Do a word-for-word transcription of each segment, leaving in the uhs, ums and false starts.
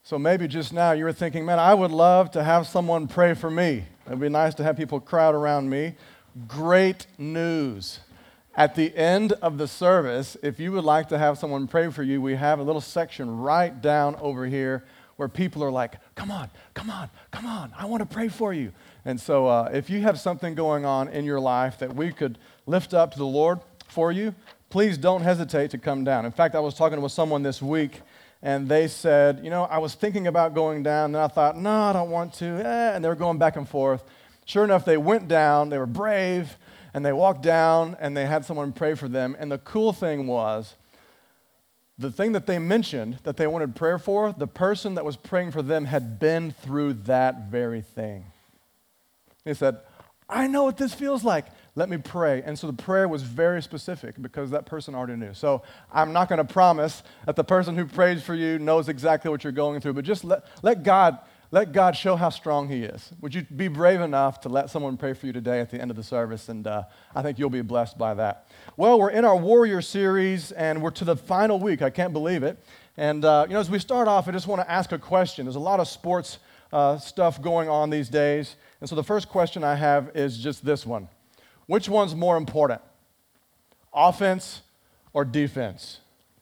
So maybe just now you were thinking, man, I would love to have someone pray for me. It'd be nice to have people crowd around me. Great news. At the end of the service, if you would like to have someone pray for you, we have a little section right down over here where people are like, come on, come on, come on, I want to pray for you. And so uh, if you have something going on in your life that we could lift up to the Lord for you, please don't hesitate to come down. In fact, I was talking with someone this week, and they said, you know, I was thinking about going down, and then I thought, no, I don't want to, eh, and they were going back and forth. Sure enough, they went down, they were brave, and they walked down, and they had someone pray for them. And the cool thing was, the thing that they mentioned that they wanted prayer for, the person that was praying for them had been through that very thing. They said, I know what this feels like. Let me pray. And so the prayer was very specific because that person already knew. So I'm not going to promise that the person who prays for you knows exactly what you're going through, but just let, let God let God show how strong he is. Would you be brave enough to let someone pray for you today at the end of the service? And uh, I think you'll be blessed by that. Well, we're in our Warrior series, and we're to the final week. I can't believe it. And uh, you know, as we start off, I just want to ask a question. There's a lot of sports uh, stuff going on these days. And so the first question I have is just this one. Which one's more important, offense or defense?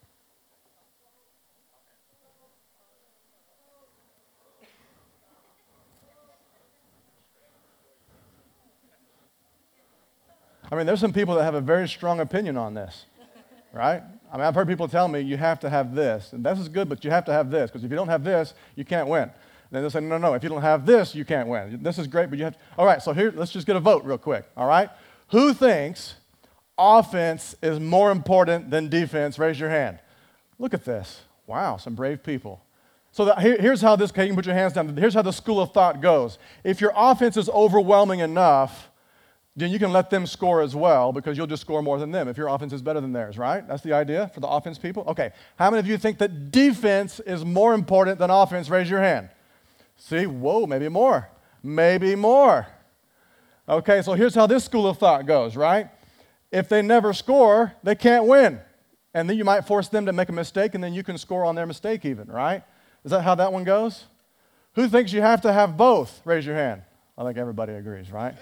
I mean, there's some people that have a very strong opinion on this, right? I mean, I've heard people tell me you have to have this, and this is good, but you have to have this, because if you don't have this, you can't win. And then they'll say, no, no, if you don't have this, you can't win. This is great, but you have to. All right, so here, let's just get a vote real quick, all right? Who thinks offense is more important than defense? Raise your hand. Look at this. Wow, some brave people. So that, here, here's how this, okay, you can put your hands down. Here's how the school of thought goes. If your offense is overwhelming enough, then you can let them score as well because you'll just score more than them if your offense is better than theirs, right? That's the idea for the offense people? Okay. How many of you think that defense is more important than offense? Raise your hand. See? Whoa, maybe more. Maybe more. Okay, so here's how this school of thought goes, right? If they never score, they can't win. And then you might force them to make a mistake, and then you can score on their mistake even, right? Is that how that one goes? Who thinks you have to have both? Raise your hand. I think everybody agrees, right?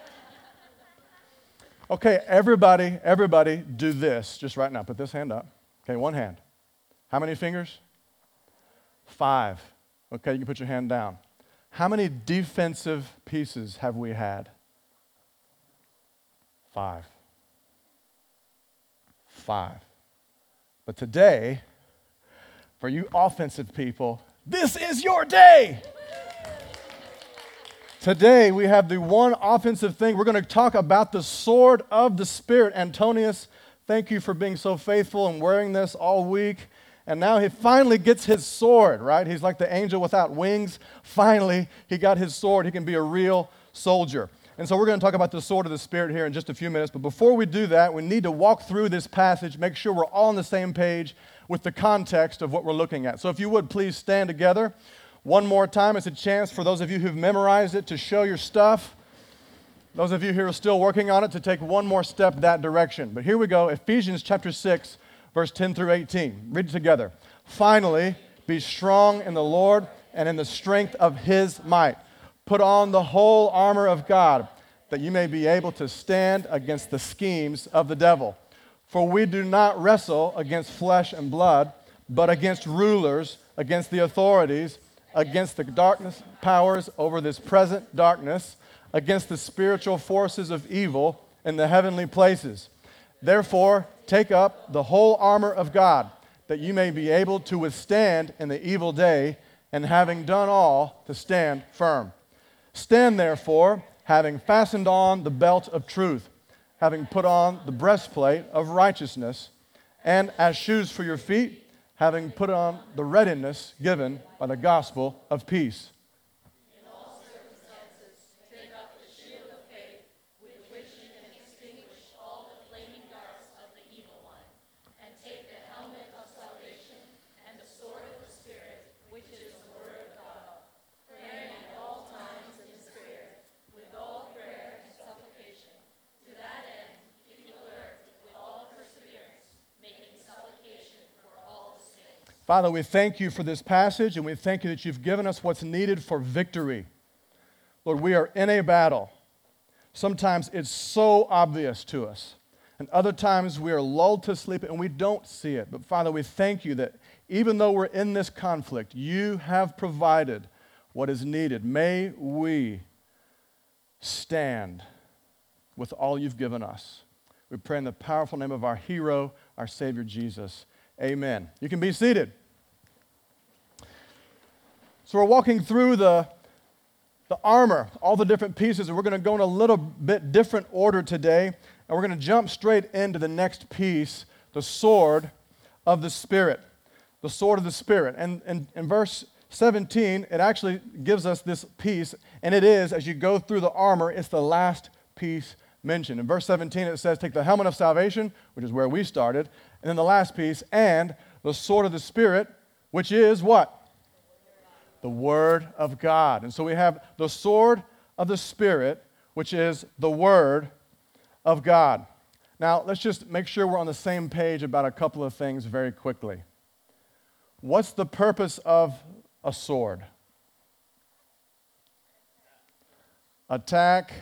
Okay, everybody, everybody do this just right now. Put this hand up. Okay, one hand. How many fingers? Five. Okay, you can put your hand down. How many defensive pieces have we had? Five. Five. But today, for you offensive people, this is your day. Today, we have the one offensive thing. We're going to talk about the sword of the Spirit. Antonius, thank you for being so faithful and wearing this all week. And now he finally gets his sword, right? He's like the angel without wings. Finally, he got his sword. He can be a real soldier. And so we're going to talk about the sword of the Spirit here in just a few minutes. But before we do that, we need to walk through this passage, make sure we're all on the same page with the context of what we're looking at. So if you would, please stand together. One more time, it's a chance for those of you who've memorized it to show your stuff. Those of you who are still working on it to take one more step that direction. But here we go, Ephesians chapter six, verse ten through eighteen. Read it together. Finally, be strong in the Lord and in the strength of his might. Put on the whole armor of God, that you may be able to stand against the schemes of the devil. For we do not wrestle against flesh and blood, but against rulers, against the authorities, against the darkness powers over this present darkness, against the spiritual forces of evil in the heavenly places. Therefore, take up the whole armor of God, that you may be able to withstand in the evil day, and having done all, to stand firm. Stand therefore, having fastened on the belt of truth, having put on the breastplate of righteousness, and as shoes for your feet, having put on the readiness given by the gospel of peace. In all circumstances, take up the shield of faith, with which you can extinguish all the flaming darts of the evil one, and take the helmet of salvation and the sword of the Spirit, which is the word of God, praying at all times in the Spirit, with all prayer and supplication. To that end, keep alert with all perseverance, making supplication for all the saints. Father, we thank you for this passage, and we thank you that you've given us what's needed for victory. Lord, we are in a battle. Sometimes it's so obvious to us, and other times we are lulled to sleep and we don't see it. But Father, we thank you that even though we're in this conflict, you have provided what is needed. May we stand with all you've given us. We pray in the powerful name of our hero, our Savior Jesus. Amen. You can be seated. So we're walking through the, the armor, all the different pieces, and we're going to go in a little bit different order today, and we're going to jump straight into the next piece, the sword of the Spirit. The sword of the Spirit. And in verse seventeen, it actually gives us this piece, and it is, as you go through the armor, it's the last piece mentioned. In verse seventeen, it says, take the helmet of salvation, which is where we started, and then the last piece, and the sword of the Spirit, which is what? The Word of God. And so we have the sword of the Spirit, which is the Word of God. Now, let's just make sure we're on the same page about a couple of things very quickly. What's the purpose of a sword? Attack.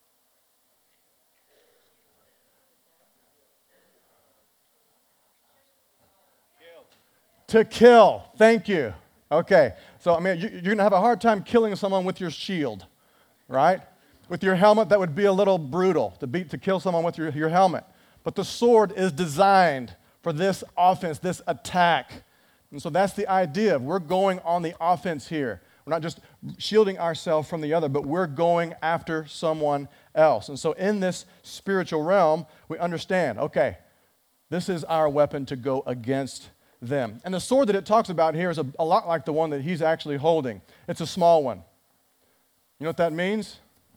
To kill. Thank you. Okay. So, I mean, you, you're going to have a hard time killing someone with your shield, right? With your helmet, that would be a little brutal to beat to kill someone with your, your helmet. But the sword is designed for this offense, this attack. And so that's the idea of we're going on the offense here. We're not just shielding ourselves from the other, but we're going after someone else. And so in this spiritual realm, we understand, okay, this is our weapon to go against them. And the sword that it talks about here is a, a lot like the one that he's actually holding. It's a small one. You know what that means?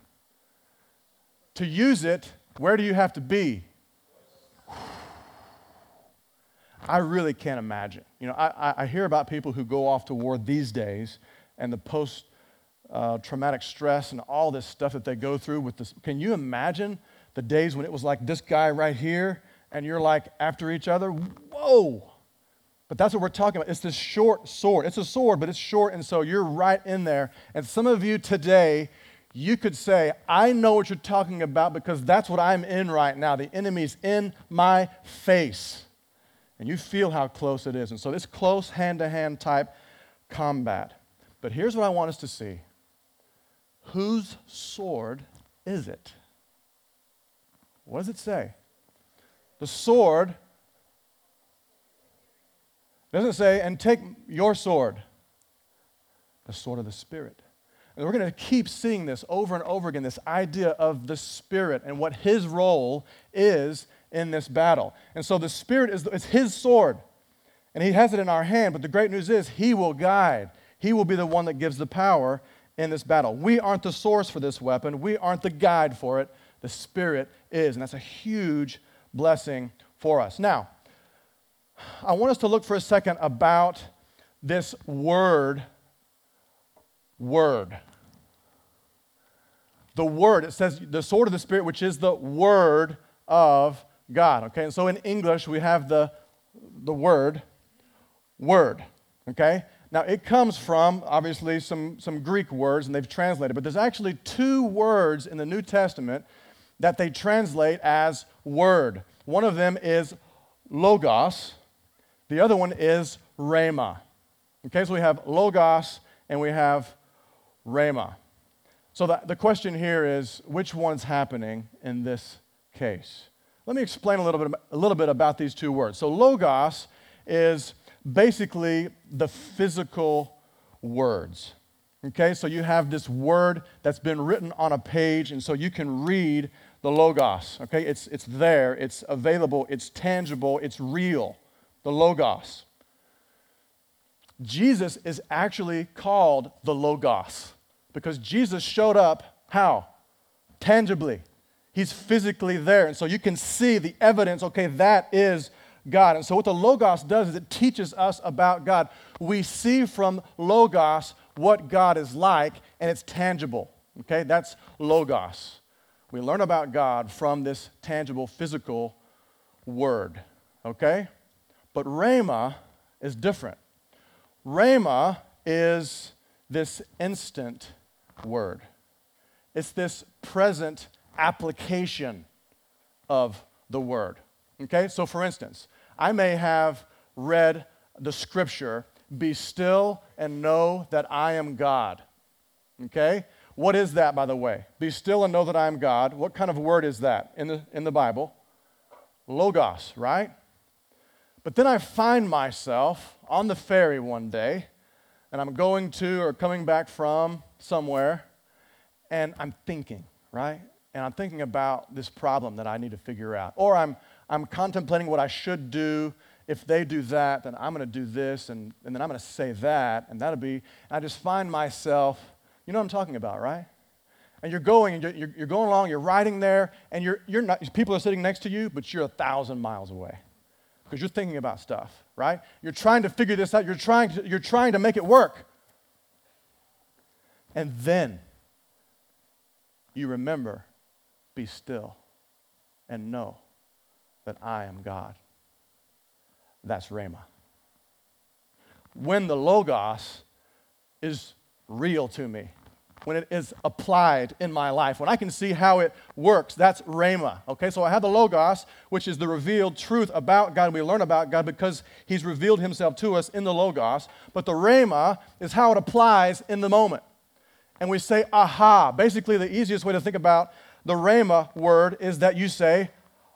To use it, where do you have to be? I really can't imagine. You know, I, I hear about people who go off to war these days and the post-traumatic uh, stress and all this stuff that they go through with this. Can you imagine the days when it was like this guy right here and you're like after each other? Whoa! But that's what we're talking about. It's this short sword. It's a sword, but it's short, and so you're right in there. And some of you today, you could say, I know what you're talking about because that's what I'm in right now. The enemy's in my face. And you feel how close it is. And so it's close hand-to-hand type combat. But here's what I want us to see. Whose sword is it? What does it say? The sword doesn't say, and take your sword. The sword of the Spirit. And we're going to keep seeing this over and over again, this idea of the Spirit and what his role is in this battle. And so the Spirit is it's his sword, and he has it in our hand, but the great news is he will guide. He will be the one that gives the power in this battle. We aren't the source for this weapon. We aren't the guide for it. The Spirit is, and that's a huge blessing for us. Now, I want us to look for a second about this word, word. The word, it says the sword of the Spirit, which is the word of God, okay? And so in English, we have the, the word, word, okay? Now, it comes from, obviously, some, some Greek words, and they've translated, but there's actually two words in the New Testament that they translate as word. One of them is logos. The other one is rhema. Okay, so we have logos and we have rhema. So the, the question here is, which one's happening in this case? Let me explain a little bit, a little bit about these two words. So logos is basically the physical words. Okay, so you have this word that's been written on a page, and so you can read the logos. Okay, it's, it's there, it's available, it's tangible, it's real. The logos. Jesus is actually called the Logos because Jesus showed up, how? Tangibly. He's physically there. And so you can see the evidence, okay, that is God. And so what the Logos does is it teaches us about God. We see from Logos what God is like, and it's tangible. Okay, that's Logos. We learn about God from this tangible, physical word. Okay? But rhema is different. Rhema is this instant word. It's this present application of the word. Okay? So for instance, I may have read the scripture, "Be still and know that I am God." Okay? What is that, by the way? Be still and know that I am God. What kind of word is that in the in the Bible? Logos, right? But then I find myself on the ferry one day, and I'm going to or coming back from somewhere, and I'm thinking, right? And I'm thinking about this problem that I need to figure out. Or I'm I'm contemplating what I should do. If they do that, then I'm going to do this, and, and then I'm going to say that, and that'll be, and I just find myself, you know what I'm talking about, right? And you're going, and you're, you're going along, you're riding there, and you're, you're not, people are sitting next to you, but you're a thousand miles away because you're thinking about stuff, right? You're trying to figure this out. You're trying to, you're trying to make it work. And then you remember, be still and know that I am God. That's Rhema. When the Logos is real to me, when it is applied in my life, when I can see how it works, that's Rhema. Okay, so I have the Logos, which is the revealed truth about God. We learn about God because He's revealed Himself to us in the Logos. But the Rhema is how it applies in the moment. And we say, aha. Basically, the easiest way to think about the Rhema word is that you say,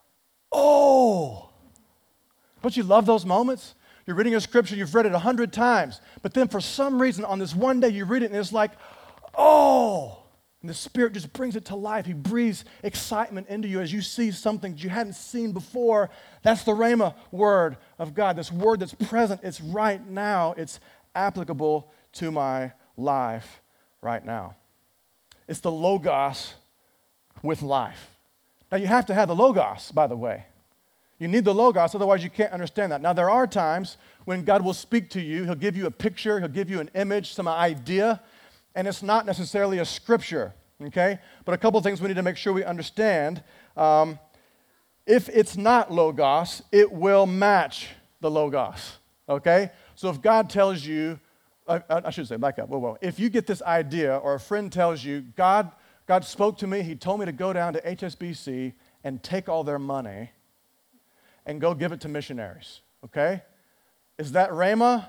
oh. Don't you love those moments? You're reading a scripture, you've read it a hundred times, but then for some reason on this one day you read it and it's like, oh, and the Spirit just brings it to life. He breathes excitement into you as you see something that you hadn't seen before. That's the Rhema word of God, this word that's present. It's right now. It's applicable to my life right now. It's the Logos with life. Now you have to have the Logos, by the way. You need the Logos, otherwise you can't understand that. Now, there are times when God will speak to you. He'll give you a picture. He'll give you an image, some idea, and it's not necessarily a scripture, okay? But a couple of things we need to make sure we understand. Um, if it's not Logos, it will match the Logos, okay? So if God tells you, I, I should say, back up, whoa, whoa. If you get this idea or a friend tells you, God, God spoke to me, He told me to go down to H S B C and take all their money and go give it to missionaries, okay? Is that Rhema?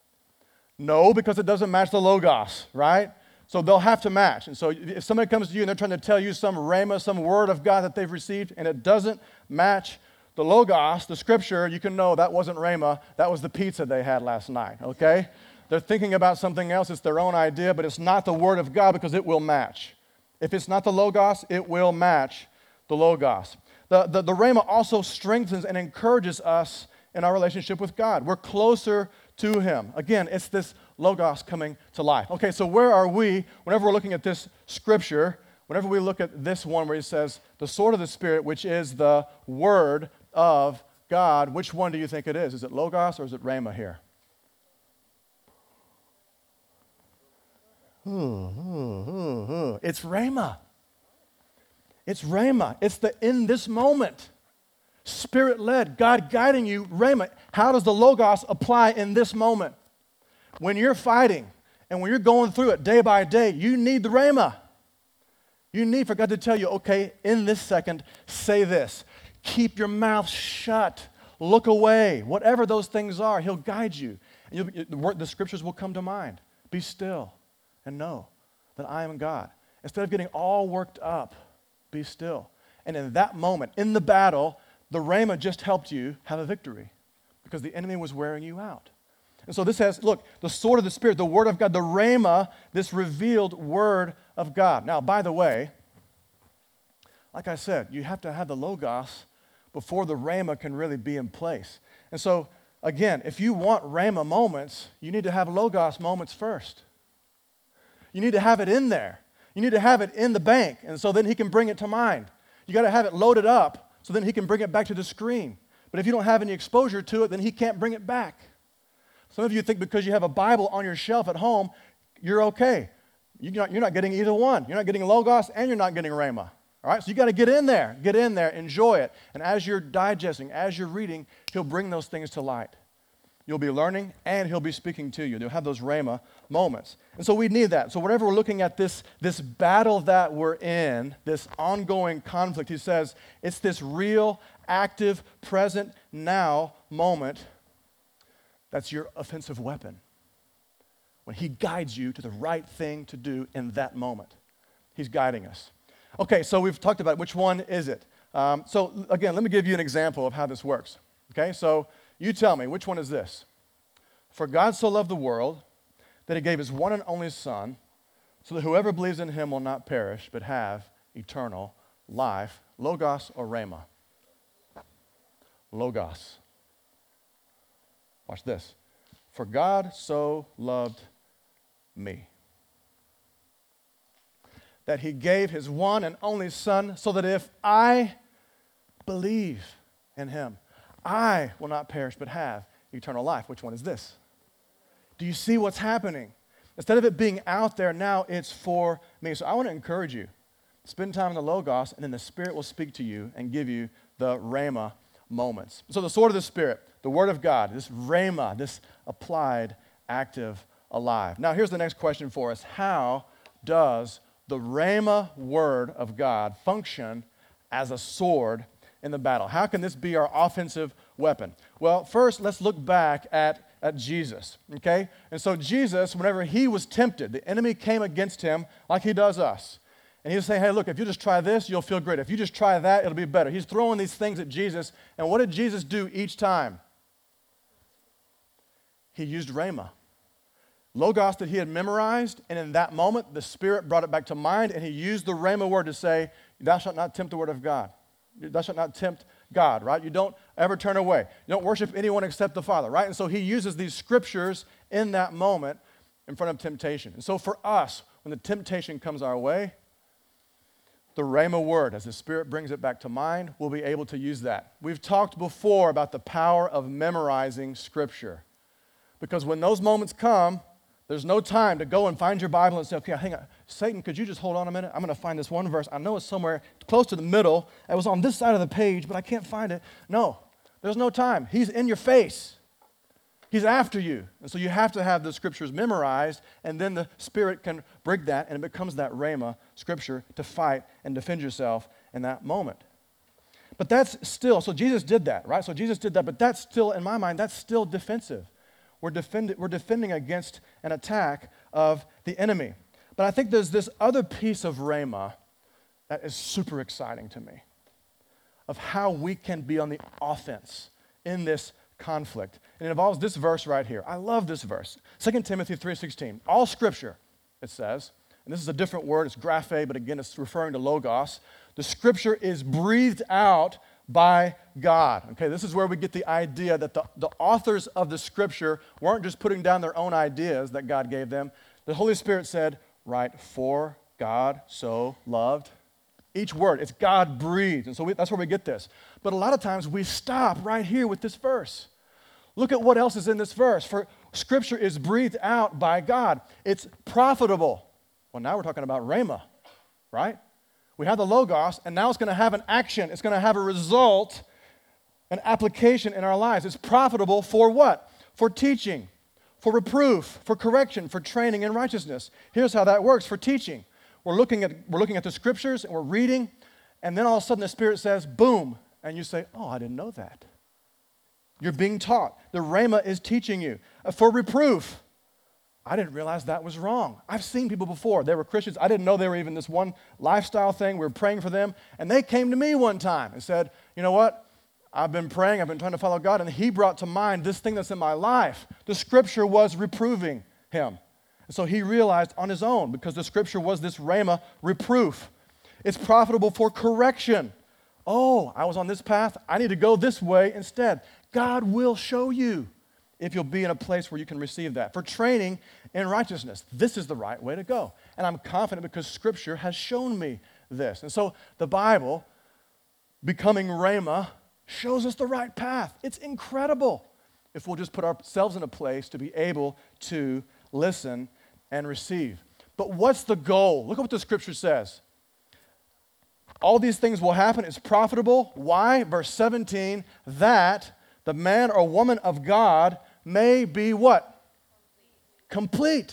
No, because it doesn't match the Logos, right? So they'll have to match. And so if somebody comes to you and they're trying to tell you some Rhema, some word of God that they've received, and it doesn't match the Logos, the scripture, you can know that wasn't Rhema, that was the pizza they had last night, okay? They're thinking about something else, it's their own idea, but it's not the word of God because it will match. If it's not the Logos, it will match the Logos. The, the, the Rhema also strengthens and encourages us in our relationship with God. We're closer to Him. Again, it's this Logos coming to life. Okay, so where are we whenever we're looking at this scripture, whenever we look at this one where He says, the sword of the Spirit, which is the Word of God, which one do you think it is? Is it Logos or is it Rhema here? Ooh, ooh, ooh, ooh. It's Rhema. It's Rhema. It's the in this moment. Spirit-led, God guiding you, Rhema. How does the Logos apply in this moment? When you're fighting and when you're going through it day by day, you need the Rhema. You need for God to tell you, okay, in this second, say this. Keep your mouth shut. Look away. Whatever those things are, He'll guide you. And you'll, the, word, the scriptures will come to mind. Be still and know that I am God. Instead of getting all worked up, be still. And in that moment, in the battle, the Rhema just helped you have a victory because the enemy was wearing you out. And so this has, look, the sword of the Spirit, the Word of God, the Rhema, this revealed Word of God. Now, by the way, like I said, you have to have the Logos before the Rhema can really be in place. And so, again, if you want Rhema moments, you need to have Logos moments first. You need to have it in there. You need to have it in the bank, and so then He can bring it to mind. You got to have it loaded up so then He can bring it back to the screen. But if you don't have any exposure to it, then He can't bring it back. Some of you think because you have a Bible on your shelf at home, you're okay. You're not, you're not getting either one. You're not getting Logos and you're not getting Rhema. All right, so you got to get in there. Get in there. Enjoy it. And as you're digesting, as you're reading, He'll bring those things to light. you'll be learning, and he'll be speaking to you. You'll have those rhema moments. And so we need that. So whenever we're looking at this, this battle that we're in, this ongoing conflict, he says it's this real, active, present, now moment that's your offensive weapon. When he guides you to the right thing to do in that moment. He's guiding us. Okay, so we've talked about which one is it. Um, so again, let me give you an example of how this works. Okay, so you tell me, which one is this? For God so loved the world that he gave his one and only Son, so that whoever believes in him will not perish, but have eternal life. Logos or rhema? Logos. Watch this. For God so loved me, that he gave his one and only Son, so that if I believe in him, I will not perish but have eternal life. Which one is this? Do you see what's happening? Instead of it being out there, now it's for me. So I want to encourage you, spend time in the Logos, and then the Spirit will speak to you and give you the rhema moments. So the sword of the Spirit, the Word of God, this rhema, this applied, active, alive. Now here's the next question for us. How does the rhema Word of God function as a sword in the battle? How can this be our offensive weapon? Well, first, let's look back at, at Jesus, okay? And so Jesus, whenever he was tempted, the enemy came against him like he does us. And he was saying, hey, look, if you just try this, you'll feel great. If you just try that, it'll be better. He's throwing these things at Jesus. And what did Jesus do each time? He used rhema. Logos that he had memorized, and in that moment, the Spirit brought it back to mind, and he used the rhema word to say, thou shalt not tempt the word of God. Thou shalt not tempt God, right? You don't ever turn away. You don't worship anyone except the Father, right? And so he uses these scriptures in that moment in front of temptation. And so for us, when the temptation comes our way, the rhema word, as the Spirit brings it back to mind, we'll be able to use that. We've talked before about the power of memorizing Scripture. Because when those moments come, there's no time to go and find your Bible and say, okay, hang on. Satan, could you just hold on a minute? I'm going to find this one verse. I know it's somewhere close to the middle. It was on this side of the page, but I can't find it. No, there's no time. He's in your face. He's after you. And so you have to have the Scriptures memorized, and then the Spirit can bring that, and it becomes that rhema Scripture to fight and defend yourself in that moment. But that's still, so Jesus did that, right? So Jesus did that, but that's still, in my mind, that's still defensive. We're, defend, we're defending against an attack of the enemy. But I think there's this other piece of rhema that is super exciting to me, of how we can be on the offense in this conflict. And it involves this verse right here. I love this verse. Second Timothy three sixteen. All Scripture, it says, and this is a different word, it's graphe, but again, it's referring to logos. The Scripture is breathed out by God. Okay, this is where we get the idea that the, the authors of the Scripture weren't just putting down their own ideas that God gave them. The Holy Spirit said, right, for God so loved. Each word, it's God breathed. And so we, that's where we get this. But a lot of times we stop right here with this verse. Look at what else is in this verse. For Scripture is breathed out by God. It's profitable. Well, now we're talking about rhema, right? We have the Logos, and now it's going to have an action. It's going to have a result, an application in our lives. It's profitable for what? For teaching, for reproof, for correction, for training in righteousness. Here's how that works for teaching. We're looking at, we're looking at the Scriptures, and we're reading, and then all of a sudden the Spirit says, boom, and you say, oh, I didn't know that. You're being taught. The rhema is teaching you. Uh, for reproof. I didn't realize that was wrong. I've seen people before. They were Christians. I didn't know they were even this one lifestyle thing. We were praying for them. And they came to me one time and said, you know what? I've been praying. I've been trying to follow God. And he brought to mind this thing that's in my life. The Scripture was reproving him. And so he realized on his own, because the Scripture was this rhema reproof. It's profitable for correction. Oh, I was on this path. I need to go this way instead. God will show you if you'll be in a place where you can receive that. For training in righteousness, this is the right way to go. And I'm confident because Scripture has shown me this. And so the Bible, becoming rhema, shows us the right path. It's incredible if we'll just put ourselves in a place to be able to listen and receive. But what's the goal? Look at what the Scripture says. All these things will happen. It's profitable. Why? Verse seventeen, that the man or woman of God may be what? Complete.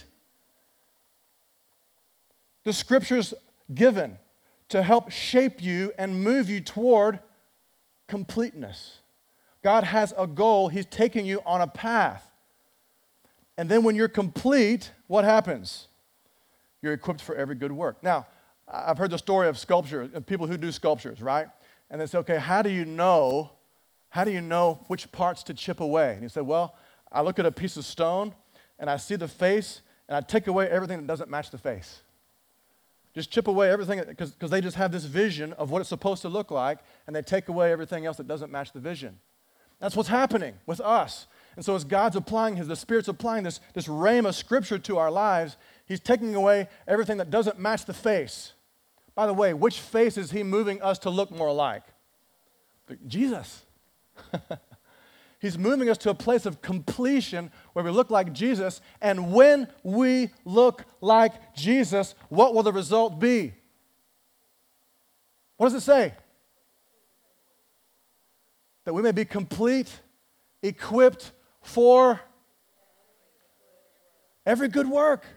The Scripture's given to help shape you and move you toward completeness. God has a goal. He's taking you on a path. And then when you're complete, what happens? You're equipped for every good work. Now, I've heard the story of sculpture, of people who do sculptures, right? And they say, okay, how do you know, how do you know which parts to chip away? And he said, well, I look at a piece of stone, and I see the face, and I take away everything that doesn't match the face. Just chip away everything, because they just have this vision of what it's supposed to look like, and they take away everything else that doesn't match the vision. That's what's happening with us. And so as God's applying His, the Spirit's applying this, this rhema scripture to our lives, He's taking away everything that doesn't match the face. By the way, which face is He moving us to look more like? Jesus. He's moving us to a place of completion where we look like Jesus, and when we look like Jesus, what will the result be? What does it say? That we may be complete, equipped for every good work.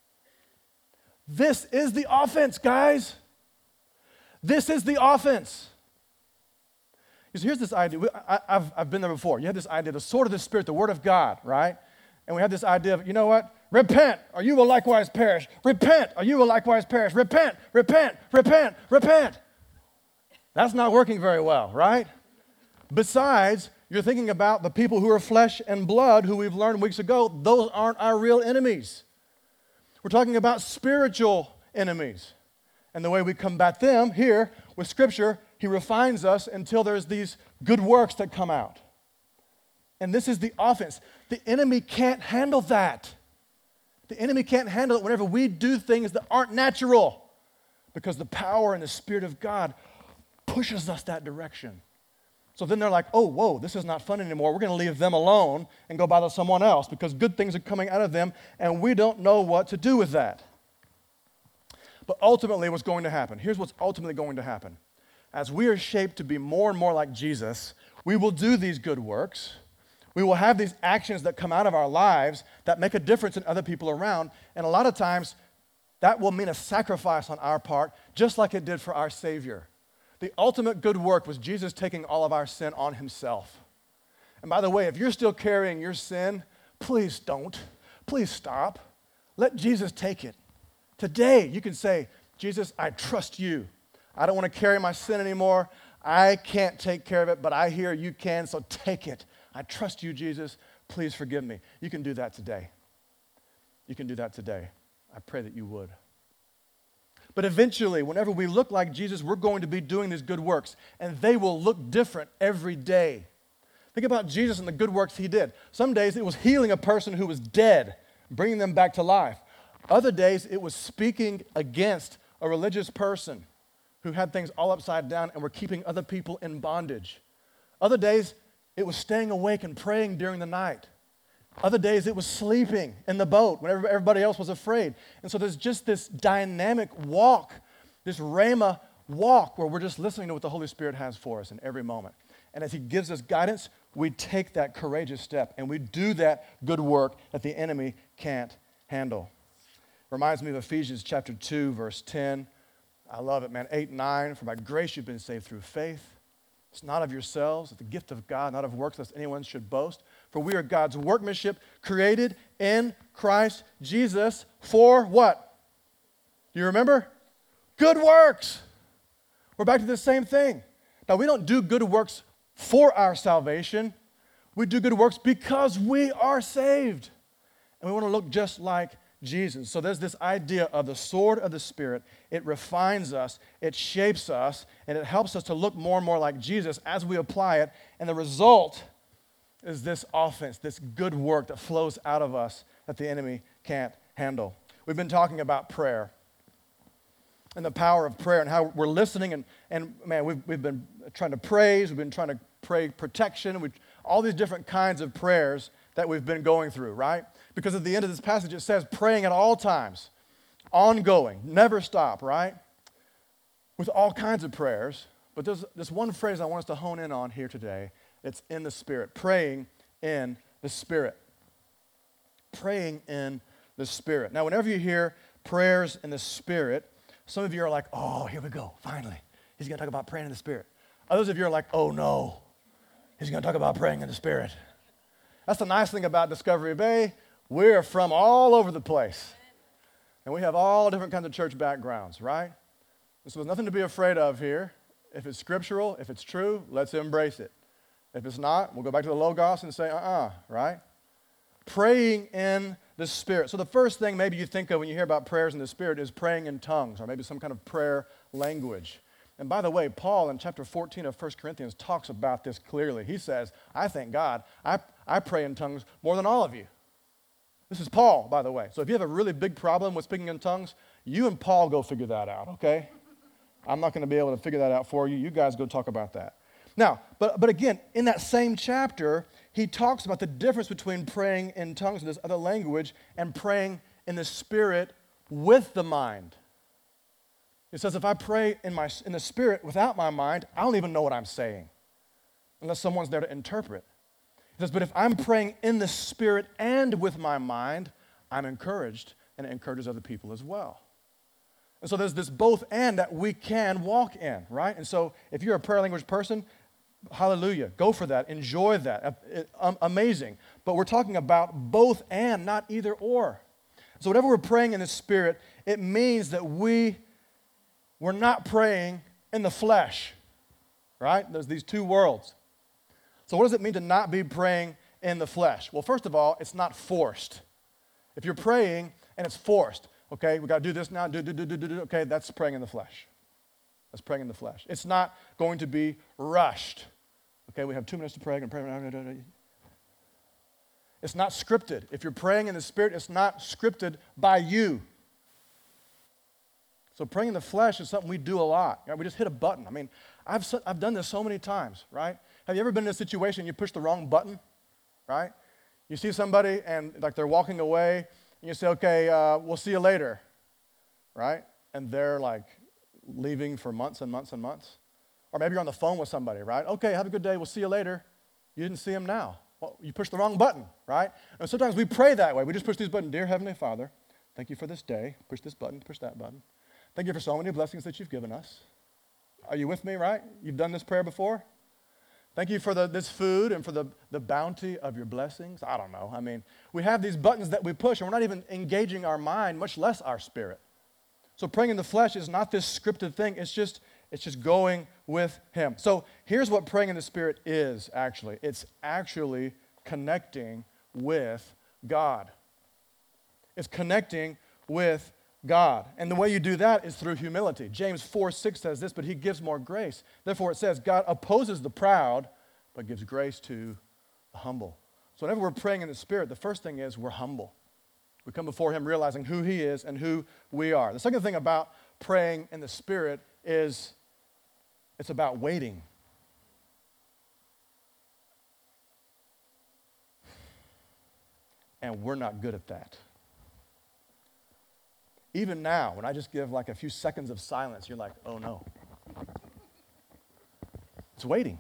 This is the offense, guys. This is the offense. Because here's this idea. I, I've, I've been there before. You have this idea, the sword of the Spirit, the Word of God, right? And we have this idea of, you know what? Repent, or you will likewise perish. Repent, or you will likewise perish. Repent, repent, repent, repent. That's not working very well, right? Besides, you're thinking about the people who are flesh and blood, who we've learned weeks ago, those aren't our real enemies. We're talking about spiritual enemies. And the way we combat them here with Scripture, He refines us until there's these good works that come out. And this is the offense. The enemy can't handle that. The enemy can't handle it whenever we do things that aren't natural, because the power and the Spirit of God pushes us that direction. So then they're like, oh, whoa, this is not fun anymore. We're going to leave them alone and go bother someone else because good things are coming out of them, and we don't know what to do with that. But ultimately, what's going to happen? Here's what's ultimately going to happen. As we are shaped to be more and more like Jesus, we will do these good works. We will have these actions that come out of our lives that make a difference in other people around. And a lot of times, that will mean a sacrifice on our part, just like it did for our Savior. The ultimate good work was Jesus taking all of our sin on Himself. And by the way, if you're still carrying your sin, please don't. Please stop. Let Jesus take it. Today, you can say, Jesus, I trust You. I don't want to carry my sin anymore. I can't take care of it, but I hear You can, so take it. I trust You, Jesus. Please forgive me. You can do that today. You can do that today. I pray that you would. But eventually, whenever we look like Jesus, we're going to be doing these good works, and they will look different every day. Think about Jesus and the good works He did. Some days it was healing a person who was dead, bringing them back to life. Other days it was speaking against a religious person who had things all upside down and were keeping other people in bondage. Other days it was staying awake and praying during the night. Other days it was sleeping in the boat when everybody else was afraid. And so there's just this dynamic walk, this rhema walk, where we're just listening to what the Holy Spirit has for us in every moment. And as He gives us guidance, we take that courageous step and we do that good work that the enemy can't handle. Reminds me of Ephesians chapter two, verse ten. I love it, man. eight and nine, for by grace you've been saved through faith. It's not of yourselves, it's the gift of God, not of works, lest anyone should boast. For we are God's workmanship, created in Christ Jesus for what? Do you remember? Good works. We're back to the same thing. Now, we don't do good works for our salvation. We do good works because we are saved. And we want to look just like Jesus. So there's this idea of the sword of the Spirit. It refines us, it shapes us, and it helps us to look more and more like Jesus as we apply it. And the result is this offense, this good work that flows out of us that the enemy can't handle. We've been talking about prayer and the power of prayer and how we're listening. And, and man, we've, we've been trying to praise, we've been trying to pray protection, we've, all these different kinds of prayers that we've been going through, right? Because at the end of this passage, it says praying at all times, ongoing, never stop, right? With all kinds of prayers. But there's this one phrase I want us to hone in on here today. It's in the Spirit, praying in the Spirit. praying in the Spirit. Now, whenever you hear prayers in the Spirit, some of you are like, oh, here we go, finally. He's going to talk about praying in the Spirit. Others of you are like, oh, no, he's going to talk about praying in the Spirit. That's the nice thing about Discovery Bay. We're from all over the place. And we have all different kinds of church backgrounds, right? So there's nothing to be afraid of here. If it's scriptural, if it's true, let's embrace it. If it's not, we'll go back to the Logos and say, uh-uh, right? Praying in the Spirit. So the first thing maybe you think of when you hear about prayers in the Spirit is praying in tongues, or maybe some kind of prayer language. And by the way, Paul in chapter fourteen of First Corinthians talks about this clearly. He says, I thank God, I, I pray in tongues more than all of you. This is Paul, by the way. So if you have a really big problem with speaking in tongues, you and Paul go figure that out, okay? I'm not going to be able to figure that out for you. You guys go talk about that. Now, but, but again, in that same chapter, he talks about the difference between praying in tongues in this other language and praying in the Spirit with the mind. It says if I pray in, my, in the Spirit without my mind, I don't even know what I'm saying unless someone's there to interpret. He says, but if I'm praying in the Spirit and with my mind, I'm encouraged, and it encourages other people as well. And so there's this both and that we can walk in, right? And so if you're a prayer language person, hallelujah, go for that, enjoy that, um, amazing. But we're talking about both and, not either or. So whatever we're praying in the Spirit, it means that we, we're not praying in the flesh, right? There's these two worlds. So what does it mean to not be praying in the flesh? Well, first of all, it's not forced. If you're praying and it's forced, okay, we got to do this now, do, do, do, do, do, do, okay, that's praying in the flesh. That's praying in the flesh. It's not going to be rushed. Okay, we have two minutes to pray. And pray. It's not scripted. If you're praying in the Spirit, it's not scripted by you. So praying in the flesh is something we do a lot. Right? We just hit a button. I mean, I've, I've done this so many times, right? Have you ever been in a situation you push the wrong button, right? You see somebody and like they're walking away, and you say, okay, uh, we'll see you later, right? And they're like leaving for months and months and months. Or maybe you're on the phone with somebody, right? Okay, have a good day, we'll see you later. You didn't see them now. Well, you pushed the wrong button, right? And sometimes we pray that way. We just push these buttons. Dear Heavenly Father, thank you for this day. Push this button, push that button. Thank you for so many blessings that you've given us. Are you with me, right? You've done this prayer before? Thank you for the, this food and for the, the bounty of your blessings. I don't know. I mean, we have these buttons that we push, and we're not even engaging our mind, much less our spirit. So praying in the flesh is not this scripted thing. It's just, it's just going with Him. So here's what praying in the Spirit is, actually. It's actually connecting with God. It's connecting with God. And the way you do that is through humility. James four six says this, but He gives more grace. Therefore it says, God opposes the proud, but gives grace to the humble. So whenever we're praying in the Spirit, the first thing is we're humble. We come before Him realizing who He is and who we are. The second thing about praying in the Spirit is it's about waiting. And we're not good at that. Even now, when I just give like a few seconds of silence, you're like, oh no. It's waiting.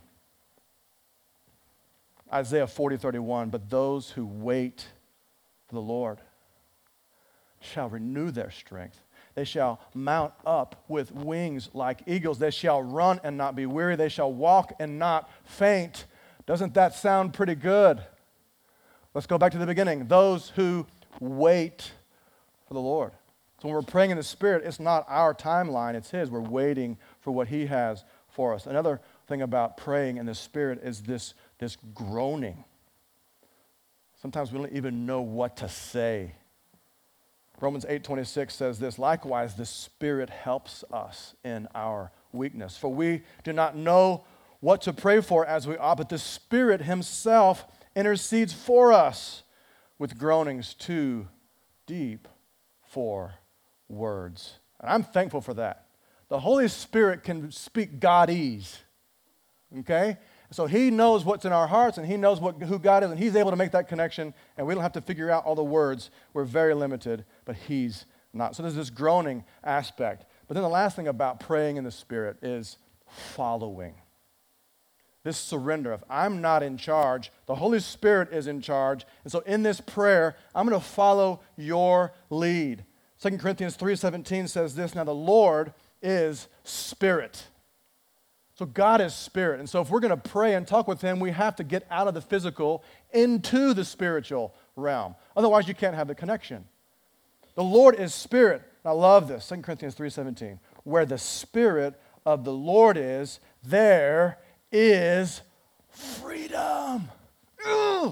Isaiah forty thirty-one, but those who wait for the Lord shall renew their strength. They shall mount up with wings like eagles. They shall run and not be weary. They shall walk and not faint. Doesn't that sound pretty good? Let's go back to the beginning. Those who wait for the Lord. So when we're praying in the Spirit, it's not our timeline, it's His. We're waiting for what He has for us. Another thing about praying in the Spirit is this, this groaning. Sometimes we don't even know what to say. Romans eight twenty-six says this, likewise, the Spirit helps us in our weakness. For we do not know what to pray for as we ought, but the Spirit Himself intercedes for us with groanings too deep for words. And I'm thankful for that. The Holy Spirit can speak Godese, okay? So He knows what's in our hearts, and He knows what, who God is, and He's able to make that connection, and we don't have to figure out all the words. We're very limited, but He's not. So there's this groaning aspect. But then the last thing about praying in the Spirit is following. this surrender of I'm not in charge. The Holy Spirit is in charge. And so in this prayer, I'm going to follow your lead. Second Corinthians three seventeen says this, now the Lord is Spirit. So God is Spirit. And so if we're going to pray and talk with Him, we have to get out of the physical into the spiritual realm. Otherwise, you can't have the connection. The Lord is Spirit. And I love this, Second Corinthians three seventeen. Where the Spirit of the Lord is, there is freedom. Ugh.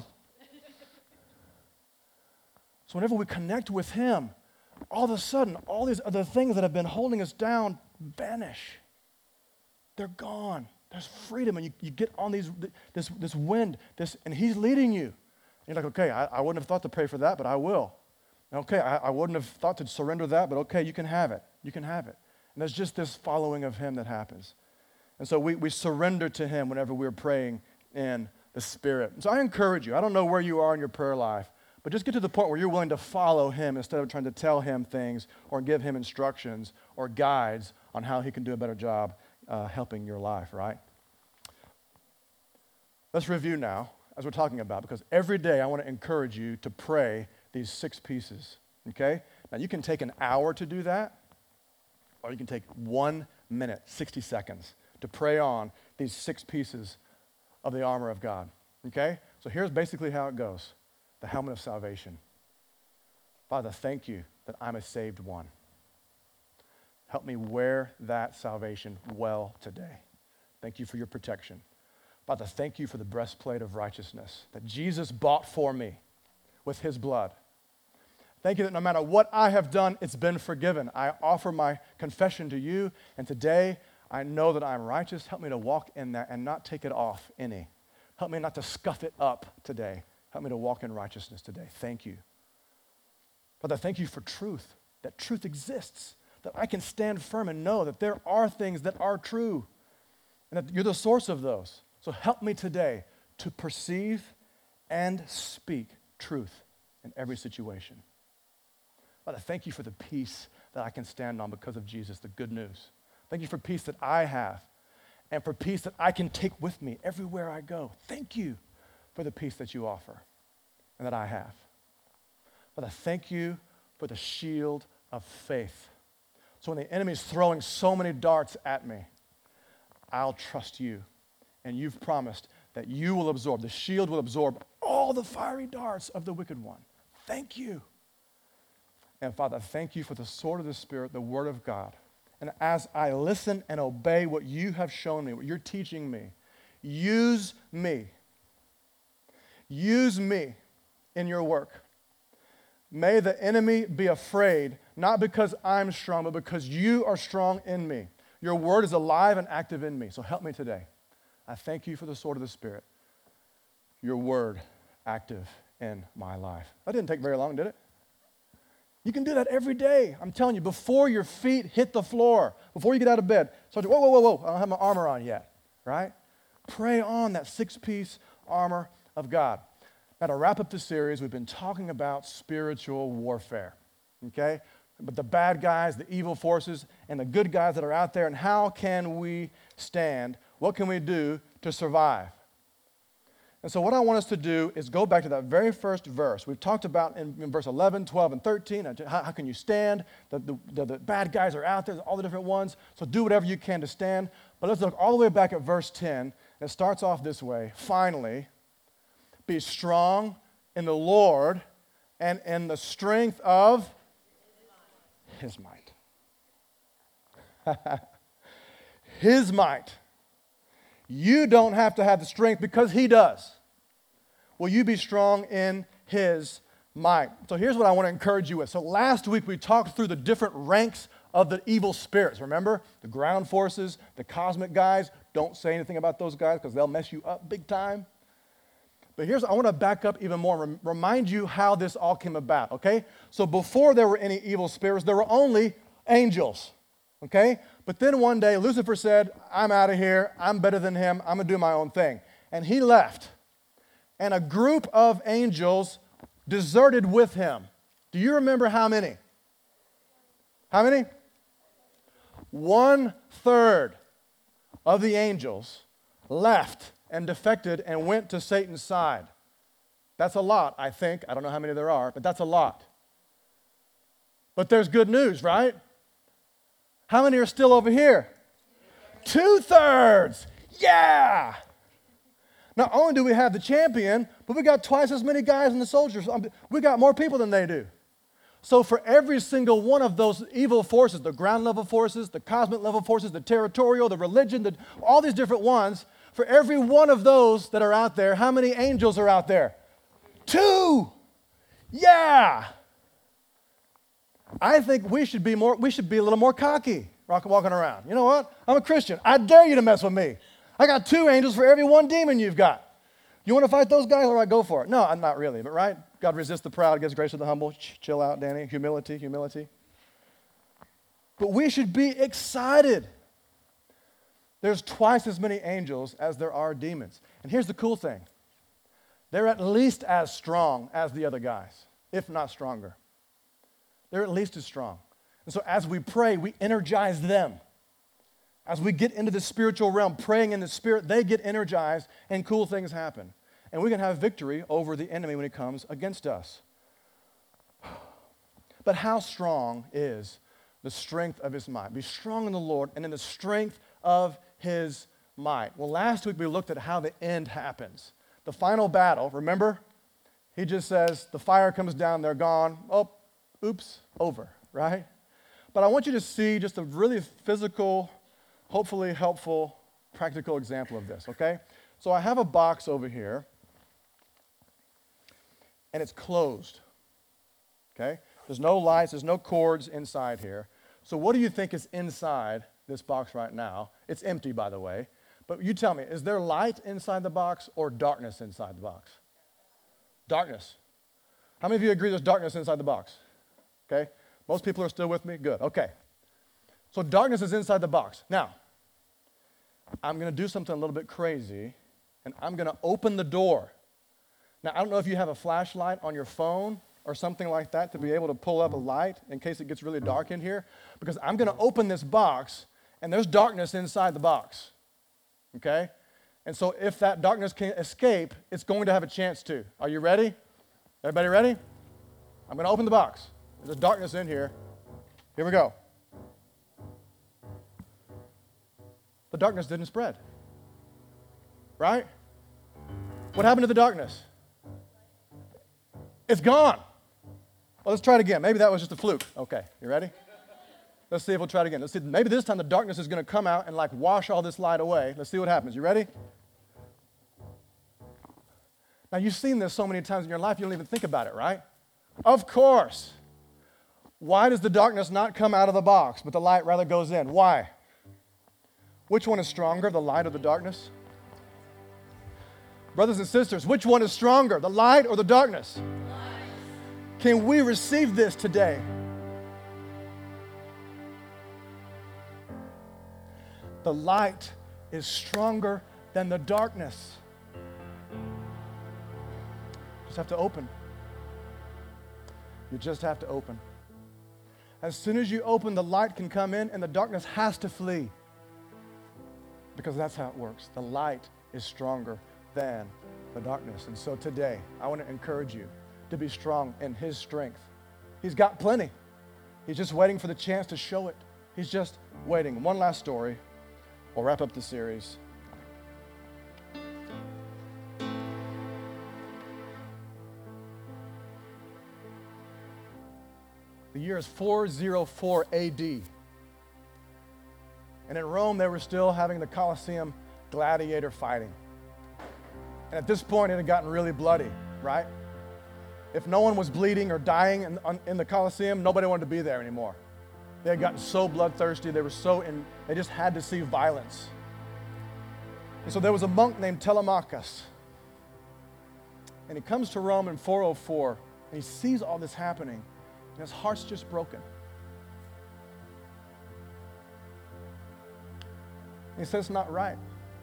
So whenever we connect with Him, all of a sudden, all these other things that have been holding us down vanish. They're gone. There's freedom, and you, you get on these this this wind, this, and He's leading you. And you're like, okay, I, I wouldn't have thought to pray for that, but I will. Okay, I, I wouldn't have thought to surrender that, but okay, you can have it. You can have it. And there's just this following of Him that happens. And so we, we surrender to Him whenever we're praying in the Spirit. And so I encourage you, I don't know where you are in your prayer life, but just get to the point where you're willing to follow Him instead of trying to tell Him things or give Him instructions or guides on how He can do a better job uh, helping your life, right? Let's review now, as we're talking about, because every day I want to encourage you to pray these six pieces, okay? Now, you can take an hour to do that, or you can take one minute, sixty seconds, to pray on these six pieces of the armor of God, okay? So here's basically how it goes. The helmet of salvation. Father, thank you that I'm a saved one. Help me wear that salvation well today. Thank you for your protection. Father, thank you for the breastplate of righteousness that Jesus bought for me with His blood. Thank you that no matter what I have done, it's been forgiven. I offer my confession to you, and today I know that I'm righteous. Help me to walk in that and not take it off any. Help me not to scuff it up today. Help me to walk in righteousness today. Thank you. Father, thank you for truth, that truth exists, that I can stand firm and know that there are things that are true, and that you're the source of those. So help me today to perceive and speak truth in every situation. Father, thank you for the peace that I can stand on because of Jesus, the good news. Thank you for peace that I have and for peace that I can take with me everywhere I go. Thank you for the peace that you offer and that I have. Father, thank you for the shield of faith. So when the enemy is throwing so many darts at me, I'll trust you. And you've promised that you will absorb, the shield will absorb all the fiery darts of the wicked one. Thank you. And Father, thank you for the sword of the Spirit, the Word of God. And as I listen and obey what you have shown me, what you're teaching me, use me. Use me in your work. May the enemy be afraid, not because I'm strong, but because you are strong in me. Your word is alive and active in me, so help me today. I thank you for the sword of the Spirit, your word active in my life. That didn't take very long, did it? You can do that every day. I'm telling you, before your feet hit the floor, before you get out of bed, start to, whoa, whoa, whoa, whoa, I don't have my armor on yet, right? Pray on that six-piece armor of God. Now, to wrap up the series, we've been talking about spiritual warfare, okay? But the bad guys, the evil forces, and the good guys that are out there, and how can we stand? What can we do to survive? And so what I want us to do is go back to that very first verse. We've talked about in, in verse eleven, twelve, and thirteen, how, how can you stand? The, the, the, the bad guys are out there, all the different ones, so do whatever you can to stand. But let's look all the way back at verse ten. It starts off this way. Finally, be strong in the Lord and in the strength of His might. His might. You don't have to have the strength because He does. Will you be strong in His might? So here's what I want to encourage you with. So last week we talked through the different ranks of the evil spirits. Remember? The ground forces, the cosmic guys. Don't say anything about those guys because they'll mess you up big time. But here's, I want to back up even more, rem- remind you how this all came about, okay? So before there were any evil spirits, there were only angels, okay? But then one day, Lucifer said, I'm out of here, I'm better than him, I'm going to do my own thing. And he left. And a group of angels deserted with him. Do you remember how many? How many? One third of the angels left and defected and went to Satan's side. That's a lot, I think. I don't know how many there are, but that's a lot. But there's good news, right? How many are still over here? Two-thirds. Yeah. Not only do we have the champion, but we got twice as many guys in the soldiers. We got more people than they do. So for every single one of those evil forces, the ground level forces, the cosmic level forces, the territorial, the religion, the, all these different ones, for every one of those that are out there, how many angels are out there? Two. Yeah. I think we should be more, we should be a little more cocky walking around. You know what? I'm a Christian. I dare you to mess with me. I got two angels for every one demon you've got. You want to fight those guys? All right, go for it. No, I'm not really, but right? God resists the proud, gives grace to the humble. Chill out, Danny. Humility, humility. But we should be excited. There's twice as many angels as there are demons. And here's the cool thing. They're at least as strong as the other guys, if not stronger. They're at least as strong. And so as we pray, we energize them. As we get into the spiritual realm, praying in the Spirit, they get energized and cool things happen. And we can have victory over the enemy when he comes against us. But how strong is the strength of his might? Be strong in the Lord and in the strength of his might. Well, last week we looked at how the end happens. The final battle, remember? He just says, the fire comes down, they're gone. Oh, oops, over, right? But I want you to see just a really physical, hopefully helpful, practical example of this, okay? So I have a box over here, and it's closed, okay? There's no lights, there's no cords inside here. So what do you think is inside this box right now? It's empty, by the way. But you tell me, is there light inside the box or darkness inside the box? Darkness. How many of you agree there's darkness inside the box? Okay? Most people are still with me? Good. Okay. So darkness is inside the box. Now, I'm going to do something a little bit crazy, and I'm going to open the door. Now, I don't know if you have a flashlight on your phone or something like that to be able to pull up a light in case it gets really dark in here, because I'm going to open this box, and there's darkness inside the box. Okay? And so if that darkness can escape, it's going to have a chance to. Are you ready? Everybody ready? I'm going to open the box. There's darkness in here. Here we go. The darkness didn't spread. Right? What happened to the darkness? It's gone. Well, let's try it again. Maybe that was just a fluke. Okay, you ready? Let's see if we'll try it again. Let's see. Maybe this time the darkness is going to come out and like wash all this light away. Let's see what happens. You ready? Now, you've seen this so many times in your life, you don't even think about it, right? Of course. Why does the darkness not come out of the box, but the light rather goes in? Why? Which one is stronger, the light or the darkness? Brothers and sisters, which one is stronger, the light or the darkness? Light. Can we receive this today? The light is stronger than the darkness. Just have to open. You just have to open. As soon as you open, the light can come in and the darkness has to flee. Because that's how it works. The light is stronger than the darkness. And so today, I want to encourage you to be strong in his strength. He's got plenty. He's just waiting for the chance to show it. He's just waiting. One last story. We'll wrap up the series. The year is four oh four A D. And in Rome, they were still having the Colosseum gladiator fighting. And at this point, it had gotten really bloody, right? If no one was bleeding or dying in, in the Colosseum, nobody wanted to be there anymore. They had gotten so bloodthirsty, they were so in, they just had to see violence. And so there was a monk named Telemachus. And he comes to Rome in four oh four, and he sees all this happening, and his heart's just broken. And he says, it's not right.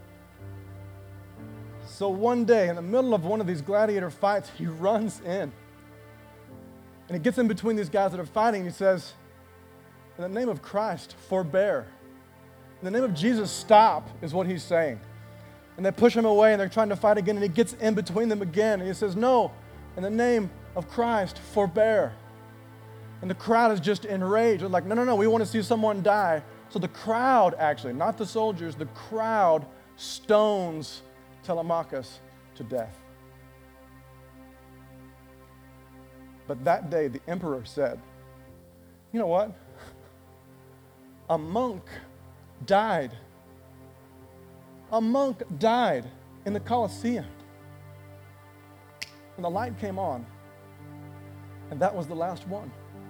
So one day, in the middle of one of these gladiator fights, he runs in. And he gets in between these guys that are fighting, and he says, in the name of Christ, forbear. In the name of Jesus, stop, is what he's saying. And they push him away, and they're trying to fight again, and he gets in between them again. And he says, no, in the name of Christ, forbear. And the crowd is just enraged. They're like, no, no, no, we want to see someone die. So the crowd, actually, not the soldiers, the crowd stones Telemachus to death. But that day, the emperor said, you know what? A monk died. A monk died in the Colosseum. And the light came on. And that was the last one.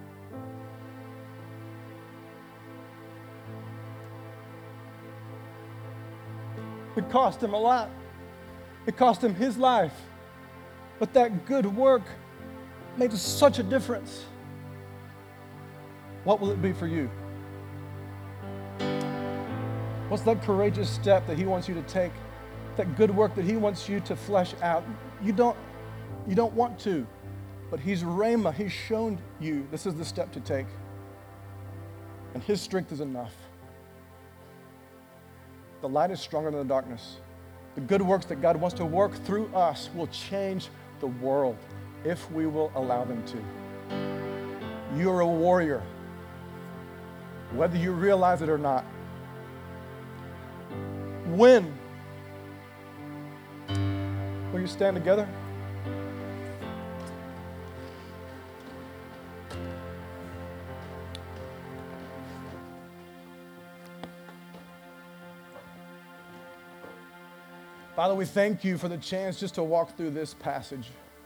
It cost him a lot. It cost him his life. But that good work made such a difference. What will it be for you? What's that courageous step that he wants you to take? That good work that he wants you to flesh out? You don't, you don't want to, but he's Rhema. He's shown you this is the step to take. And his strength is enough. The light is stronger than the darkness. The good works that God wants to work through us will change the world if we will allow them to. You're a warrior, whether you realize it or not. When? Will you stand together? Father, we thank you for the chance just to walk through this passage.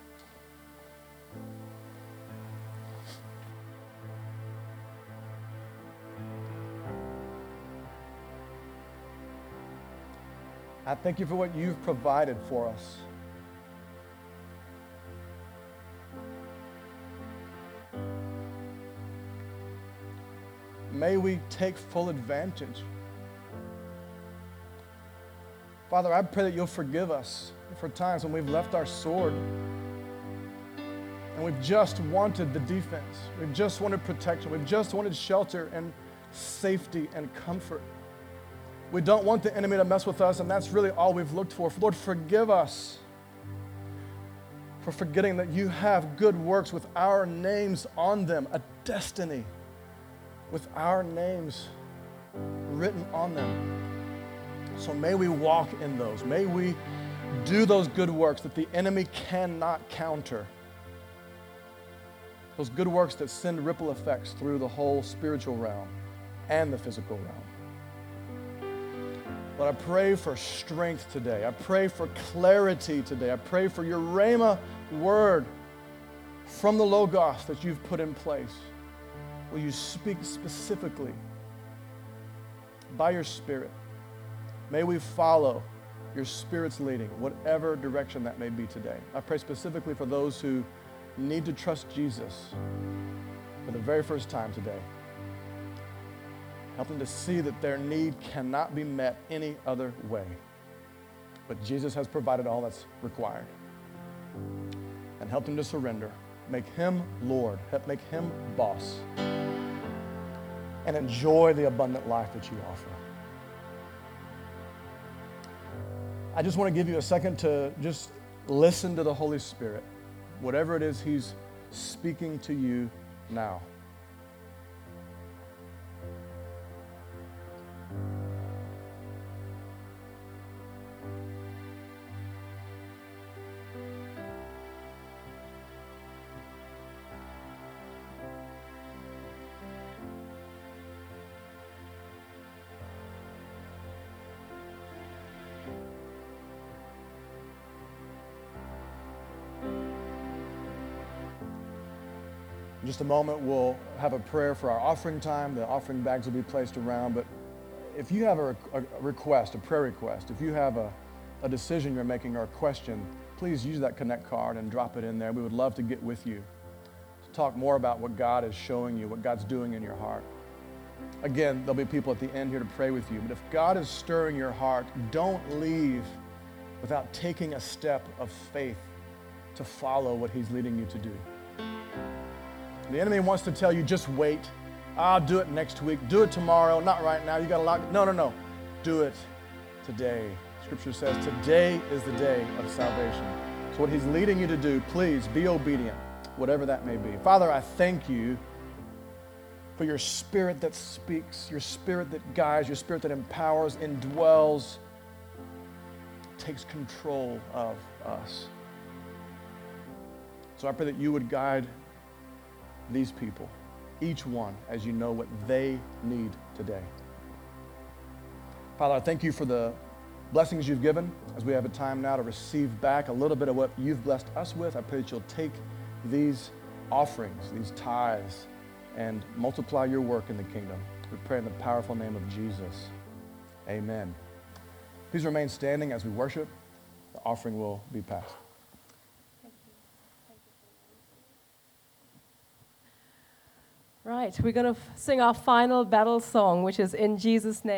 I thank you for what you've provided for us. May we take full advantage. Father, I pray that you'll forgive us for times when we've left our sword and we've just wanted the defense. We've just wanted protection. We've just wanted shelter and safety and comfort. We don't want the enemy to mess with us, and that's really all we've looked for. Lord, forgive us for forgetting that you have good works with our names on them, a destiny with our names written on them. So may we walk in those. May we do those good works that the enemy cannot counter. Those good works that send ripple effects through the whole spiritual realm and the physical realm. But I pray for strength today. I pray for clarity today. I pray for your Rhema word from the Logos that you've put in place. Will you speak specifically by your Spirit? May we follow your Spirit's leading, whatever direction that may be today. I pray specifically for those who need to trust Jesus for the very first time today. Help them to see that their need cannot be met any other way. But Jesus has provided all that's required. And help them to surrender. Make him Lord. Help make him boss. And enjoy the abundant life that you offer. I just want to give you a second to just listen to the Holy Spirit. Whatever it is he's speaking to you now. In just a moment, we'll have a prayer for our offering time. The offering bags will be placed around. But if you have a, a request, a prayer request, if you have a, a decision you're making or a question, please use that Connect card and drop it in there. We would love to get with you to talk more about what God is showing you, what God's doing in your heart. Again, there'll be people at the end here to pray with you. But if God is stirring your heart, don't leave without taking a step of faith to follow what he's leading you to do. The enemy wants to tell you, just wait. I'll do it next week. Do it tomorrow. Not right now. You got a lot. No, no, no. Do it today. Scripture says today is the day of salvation. So what he's leading you to do, please be obedient, whatever that may be. Father, I thank you for your Spirit that speaks, your Spirit that guides, your Spirit that empowers, indwells, takes control of us. So I pray that you would guide these people, each one, as you know what they need today. Father, I thank you for the blessings you've given as we have a time now to receive back a little bit of what you've blessed us with. I pray that you'll take these offerings, these tithes, and multiply your work in the kingdom. We pray in the powerful name of Jesus. Amen. Please remain standing as we worship. The offering will be passed. Right, we're going to sing our final battle song, which is In Jesus' Name.